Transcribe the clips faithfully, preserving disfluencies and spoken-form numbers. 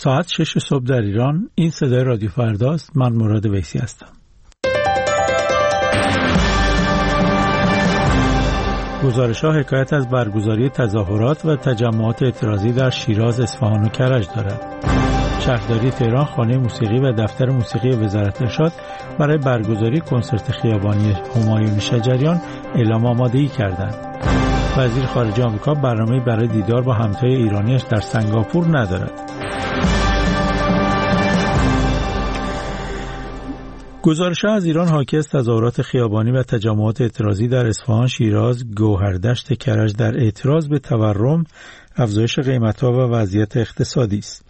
ساعت شش صبح در ایران. این صدای رادیو فرداست. من مراد ویسی هستم. گزارش‌ها حکایت از برگزاری تظاهرات و تجمعات اعتراضی در شیراز، اصفهان و کرج دارد. شهرداری تهران خانه موسیقی و دفتر موسیقی وزارت ارشاد برای برگزاری کنسرت خیابانی همایون شجریان اعلام آمادگی کردند. وزیر خارجه آمریکا برنامه‌ای برای دیدار با همتای ایرانیش در سنگاپور ندارد. گزارش‌ها از ایران حاکی از تظاهرات خیابانی و تجمعات اعتراضی در اصفهان، شیراز، گوهردشت، کرج در اعتراض به تورم، افزایش قیمت‌ها و وضعیت اقتصادی است.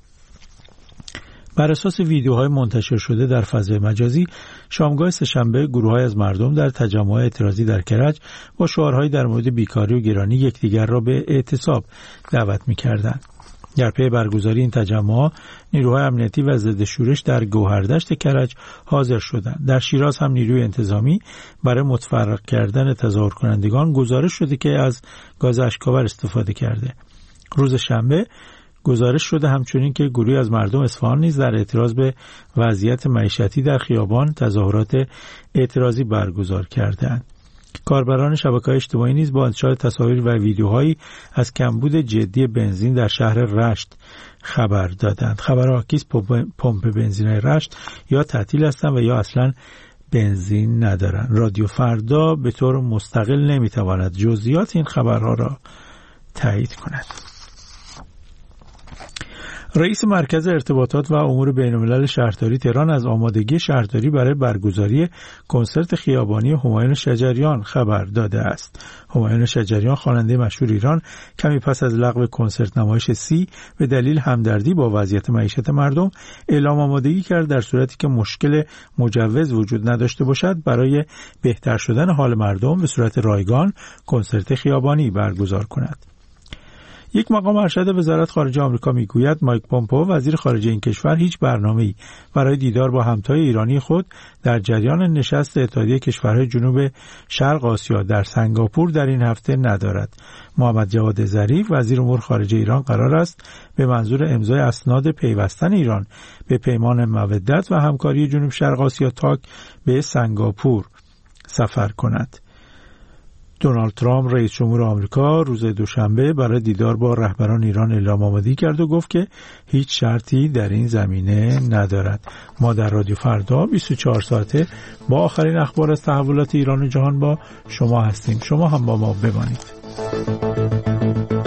بر اساس ویدیوهای منتشر شده در فضای مجازی، شامگاه سه‌شنبه گروه‌های از مردم در تجمع اعتراضی در کرج با شعارهایی در مورد بیکاری و گرانی یکدیگر را به اعتصاب دعوت می‌کردند. در پی برگزاری این تجمع، نیروهای امنیتی و ضد شورش در گوهردشت کرج حاضر شدند. در شیراز هم نیروی انتظامی برای متفرق کردن تظاهر کنندگان گزارش شده که از گاز اشک‌آور استفاده کرده. روز شنبه گزارش شده همچنین که گروهی از مردم اصفهان نیز در اعتراض به وضعیت معیشتی در خیابان تظاهرات اعتراضی برگزار کردند. کاربران شبکه‌های اجتماعی نیز با انتشار تصاویر و ویدیوهایی از کمبود جدی بنزین در شهر رشت خبر دادند. خبرها حاکی است پمپ بنزین‌های رشت یا تعطیل هستند و یا اصلاً بنزین ندارند. رادیو فردا به طور مستقل نمی‌تواند جزئیات این خبرها را تایید کند. رئیس مرکز ارتباطات و امور بین‌الملل شهرداری تهران از آمادگی شهرداری برای برگزاری کنسرت خیابانی همایون شجریان خبر داده است. همایون شجریان خواننده مشهور ایران کمی پس از لغو کنسرت نمایش سی به دلیل همدردی با وضعیت معیشت مردم اعلام آمادگی کرد در صورتی که مشکل مجوز وجود نداشته باشد برای بهتر شدن حال مردم به صورت رایگان کنسرت خیابانی برگزار کند. یک مقام ارشد وزارت خارجه آمریکا میگوید مایک پومپئو وزیر خارجه این کشور هیچ برنامه‌ای برای دیدار با همتای ایرانی خود در جریان نشست اتحادیه کشورهای جنوب شرق آسیا در سنگاپور در این هفته ندارد. محمد جواد ظریف وزیر امور خارجه ایران قرار است به منظور امضای اسناد پیوستن ایران به پیمان مودت و همکاری جنوب شرق آسیا تاک به سنگاپور سفر کند. دونالد ترامپ رئیس جمهور آمریکا روز دوشنبه برای دیدار با رهبران ایران اعلام آمادگی کرد و گفت که هیچ شرطی در این زمینه ندارد. ما در رادیو فردا بیست و چهار ساعته با آخرین اخبار از تحولات ایران و جهان با شما هستیم. شما هم با ما بمانید.